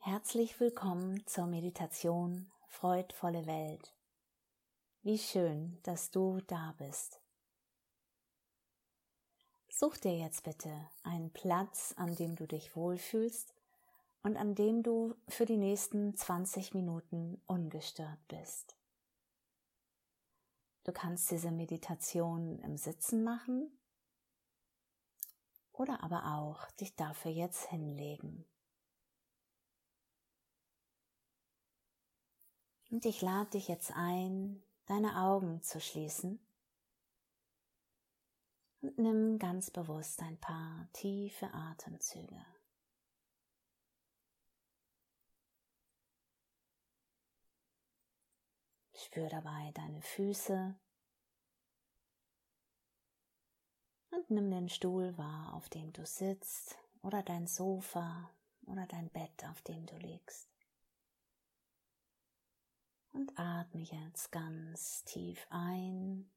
Herzlich willkommen zur Meditation Freudvolle Welt. Wie schön, dass du da bist. Such dir jetzt bitte einen Platz, an dem du dich wohlfühlst und an dem du für die nächsten 20 Minuten ungestört bist. Du kannst diese Meditation im Sitzen machen oder aber auch dich dafür jetzt hinlegen. Und ich lade dich jetzt ein, deine Augen zu schließen und nimm ganz bewusst ein paar tiefe Atemzüge. Spür dabei deine Füße und nimm den Stuhl wahr, auf dem du sitzt, oder dein Sofa oder dein Bett, auf dem du liegst. Und atme jetzt ganz tief ein.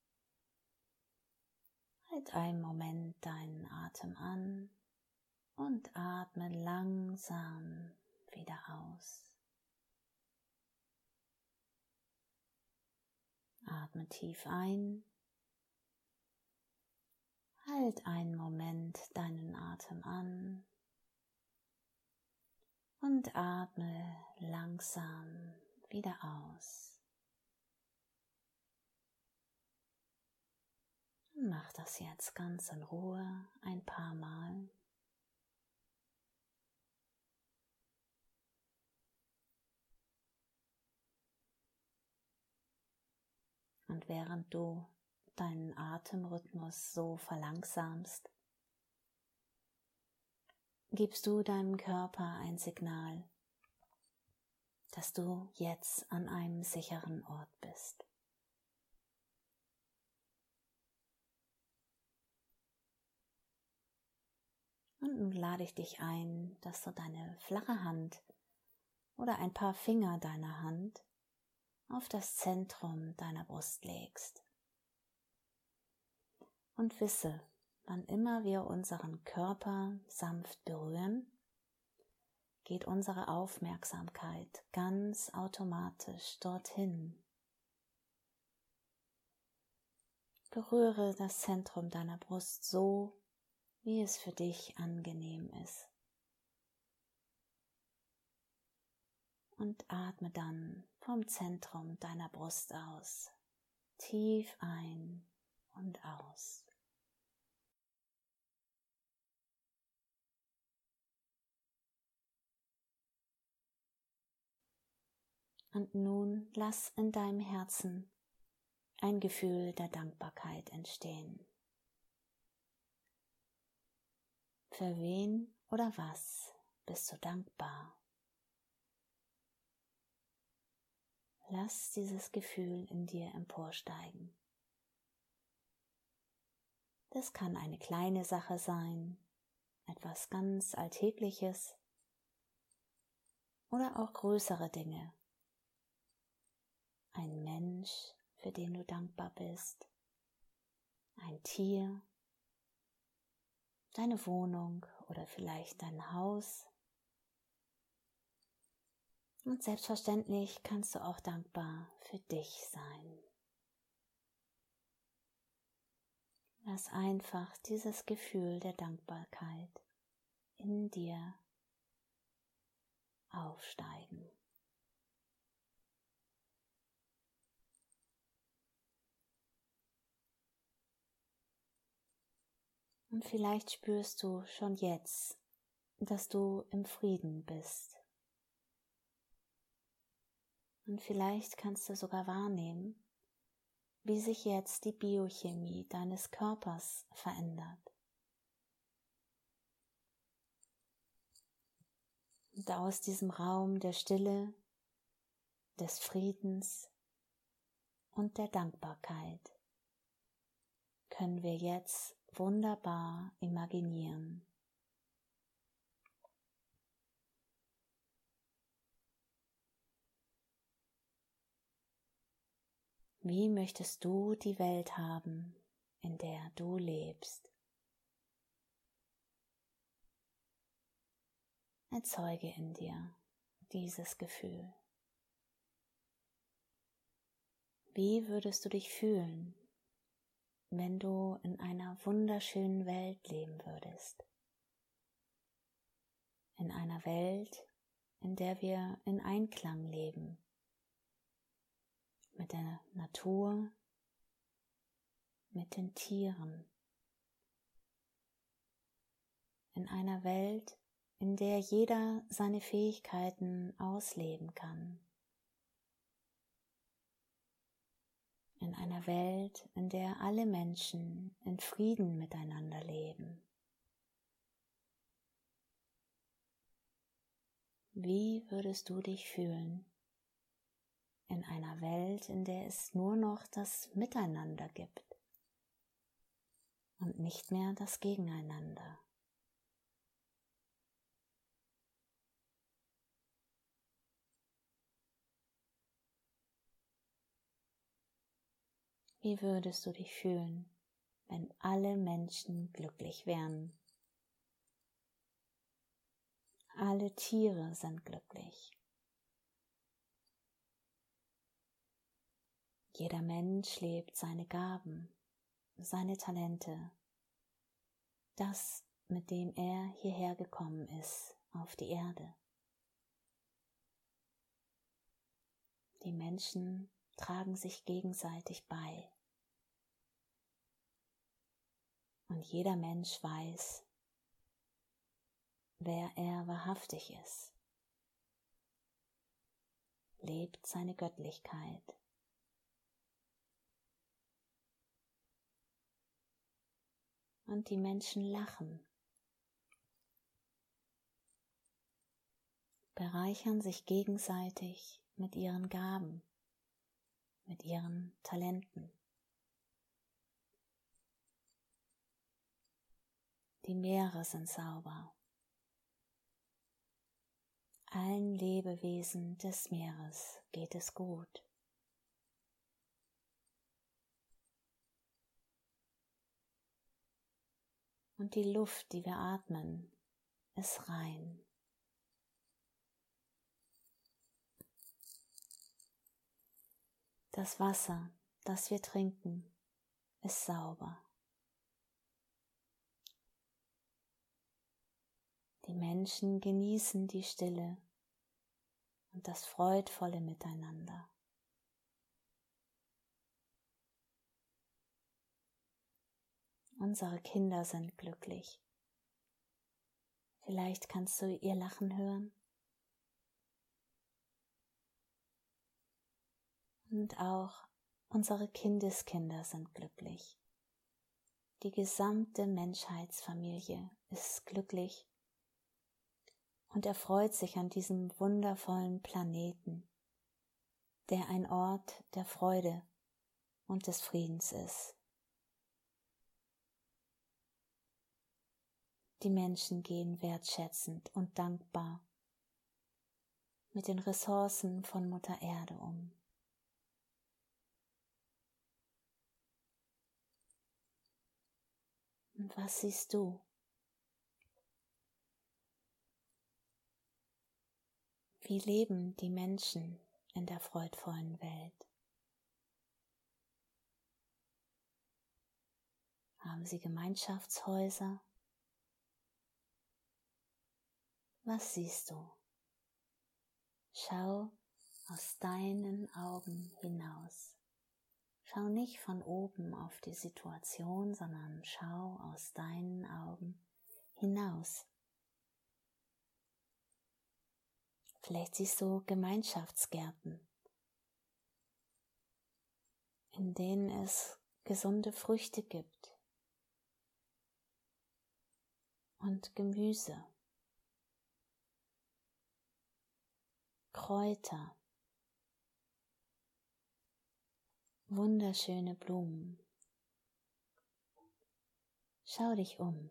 Halt einen Moment deinen Atem an und atme langsam wieder aus. Atme tief ein. Halt einen Moment deinen Atem an und atme langsam wieder aus. Mach das jetzt ganz in Ruhe ein paar Mal. Und während du deinen Atemrhythmus so verlangsamst, gibst du deinem Körper ein Signal, dass du jetzt an einem sicheren Ort bist. Und nun lade ich dich ein, dass du deine flache Hand oder ein paar Finger deiner Hand auf das Zentrum deiner Brust legst. Und wisse, wann immer wir unseren Körper sanft berühren, geht unsere Aufmerksamkeit ganz automatisch dorthin. Berühre das Zentrum deiner Brust so, wie es für dich angenehm ist. Und atme dann vom Zentrum deiner Brust aus, tief ein und aus. Und nun lass in deinem Herzen ein Gefühl der Dankbarkeit entstehen. Für wen oder was bist du dankbar? Lass dieses Gefühl in dir emporsteigen. Das kann eine kleine Sache sein, etwas ganz Alltägliches oder auch größere Dinge. Ein Mensch, für den du dankbar bist, ein Tier, deine Wohnung oder vielleicht dein Haus. Und selbstverständlich kannst du auch dankbar für dich sein. Lass einfach dieses Gefühl der Dankbarkeit in dir aufsteigen. Und vielleicht spürst du schon jetzt, dass du im Frieden bist. Und vielleicht kannst du sogar wahrnehmen, wie sich jetzt die Biochemie deines Körpers verändert. Und aus diesem Raum der Stille, des Friedens und der Dankbarkeit können wir jetzt wunderbar imaginieren. Wie möchtest du die Welt haben, in der du lebst? Erzeuge in dir dieses Gefühl? Wie würdest du dich fühlen, wenn du in einer wunderschönen Welt leben würdest? In einer Welt, in der wir in Einklang leben mit der Natur, mit den Tieren. In einer Welt, in der jeder seine Fähigkeiten ausleben kann. In einer Welt, in der alle Menschen in Frieden miteinander leben. Wie würdest du dich fühlen in einer Welt, in der es nur noch das Miteinander gibt und nicht mehr das Gegeneinander? Wie würdest du dich fühlen, wenn alle Menschen glücklich wären? Alle Tiere sind glücklich. Jeder Mensch lebt seine Gaben, seine Talente, das, mit dem er hierher gekommen ist, auf die Erde. Die Menschen tragen sich gegenseitig bei. Und jeder Mensch weiß, wer er wahrhaftig ist, lebt seine Göttlichkeit. Und die Menschen lachen, bereichern sich gegenseitig mit ihren Gaben, mit ihren Talenten. Die Meere sind sauber. Allen Lebewesen des Meeres geht es gut. Und die Luft, die wir atmen, ist rein. Das Wasser, das wir trinken, ist sauber. Die Menschen genießen die Stille und das freudvolle Miteinander. Unsere Kinder sind glücklich. Vielleicht kannst du ihr Lachen hören. Und auch unsere Kindeskinder sind glücklich. Die gesamte Menschheitsfamilie ist glücklich und erfreut sich an diesem wundervollen Planeten, der ein Ort der Freude und des Friedens ist. Die Menschen gehen wertschätzend und dankbar mit den Ressourcen von Mutter Erde um. Und was siehst du? Wie leben die Menschen in der freudvollen Welt? Haben sie Gemeinschaftshäuser? Was siehst du? Schau aus deinen Augen hinaus. Schau nicht von oben auf die Situation, sondern schau aus deinen Augen hinaus. Vielleicht siehst du Gemeinschaftsgärten, in denen es gesunde Früchte gibt und Gemüse, Kräuter, wunderschöne Blumen. Schau dich um.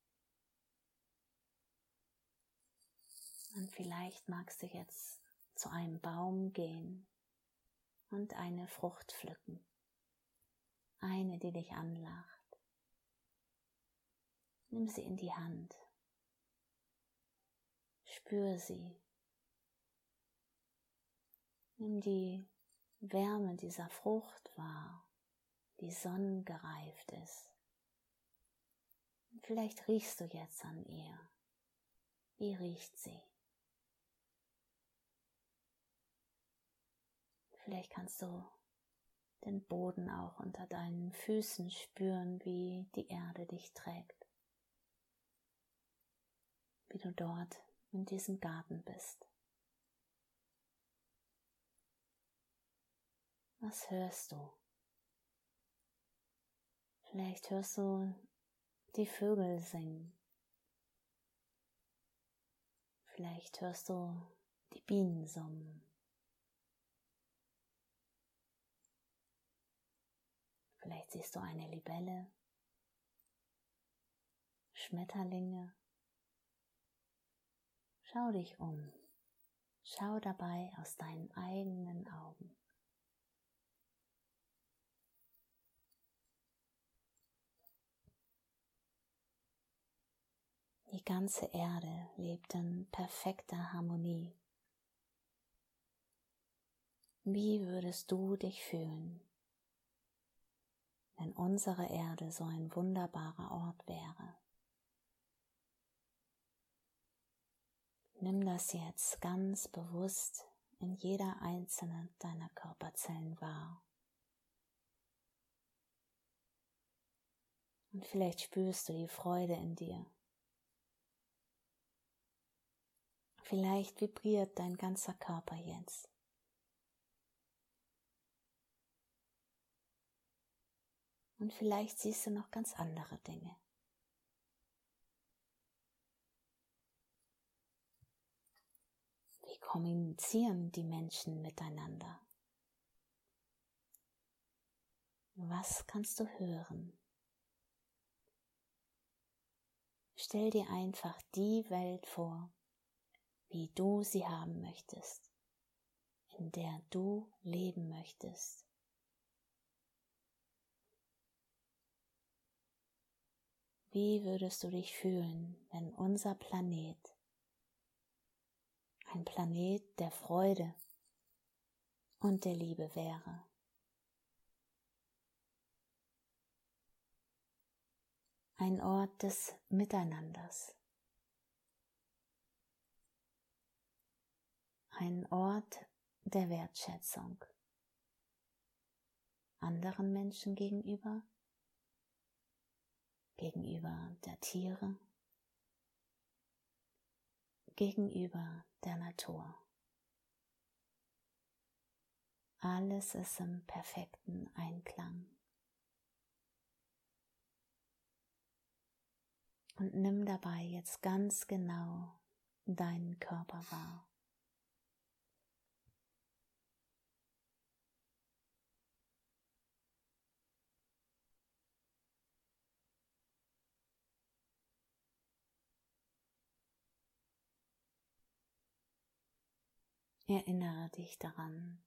Und vielleicht magst du jetzt zu einem Baum gehen und eine Frucht pflücken. Eine, die dich anlacht. Nimm sie in die Hand. Spür sie. Nimm die Wärme dieser Frucht wahr, die sonnengereift ist. Und vielleicht riechst du jetzt an ihr. Wie riecht sie? Vielleicht kannst du den Boden auch unter deinen Füßen spüren, wie die Erde dich trägt. Wie du dort in diesem Garten bist. Was hörst du? Vielleicht hörst du die Vögel singen. Vielleicht hörst du die Bienen summen. Vielleicht siehst du eine Libelle, Schmetterlinge. Schau dich um. Schau dabei aus deinen eigenen Augen. Die ganze Erde lebt in perfekter Harmonie. Wie würdest du dich fühlen, wenn unsere Erde so ein wunderbarer Ort wäre? Nimm das jetzt ganz bewusst in jeder einzelnen deiner Körperzellen wahr. Und vielleicht spürst du die Freude in dir. Vielleicht vibriert dein ganzer Körper jetzt. Und vielleicht siehst du noch ganz andere Dinge. Wie kommunizieren die Menschen miteinander? Was kannst du hören? Stell dir einfach die Welt vor, wie du sie haben möchtest, in der du leben möchtest. Wie würdest du dich fühlen, wenn unser Planet ein Planet der Freude und der Liebe wäre? Ein Ort des Miteinanders. Ein Ort der Wertschätzung anderen Menschen gegenüber, gegenüber der Tiere, gegenüber der Natur. Alles ist im perfekten Einklang. Und nimm dabei jetzt ganz genau deinen Körper wahr. Erinnere dich daran,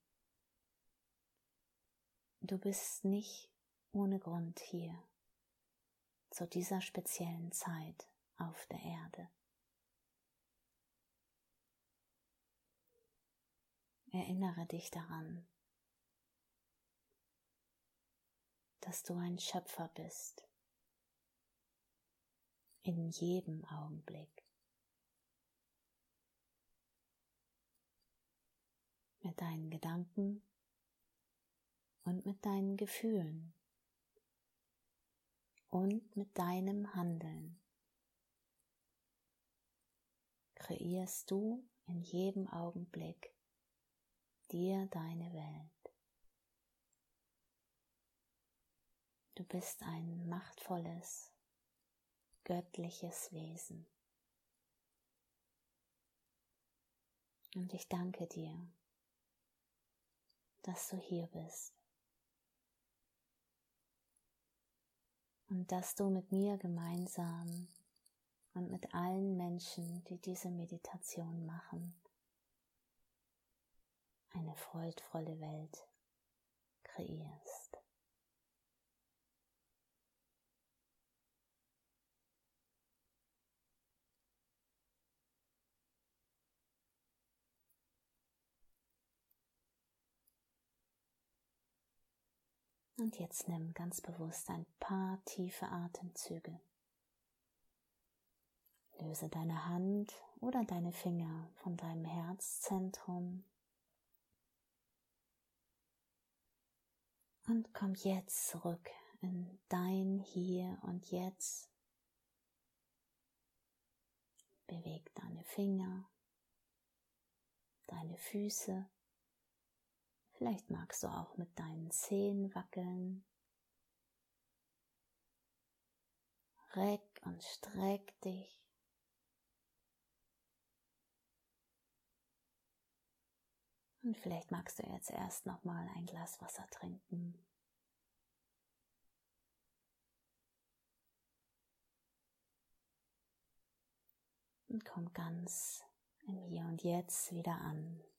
du bist nicht ohne Grund hier, zu dieser speziellen Zeit auf der Erde. Erinnere dich daran, dass du ein Schöpfer bist, in jedem Augenblick. Mit deinen Gedanken und mit deinen Gefühlen und mit deinem Handeln kreierst du in jedem Augenblick dir deine Welt. Du bist ein machtvolles, göttliches Wesen. Und ich danke dir, dass du hier bist und dass du mit mir gemeinsam und mit allen Menschen, die diese Meditation machen, eine freudvolle Welt kreierst. Und jetzt nimm ganz bewusst ein paar tiefe Atemzüge. Löse deine Hand oder deine Finger von deinem Herzzentrum und komm jetzt zurück in dein Hier und Jetzt. Beweg deine Finger, deine Füße. Vielleicht magst du auch mit deinen Zehen wackeln. Reck und streck dich. Und vielleicht magst du jetzt erst nochmal ein Glas Wasser trinken. Und komm ganz im Hier und Jetzt wieder an.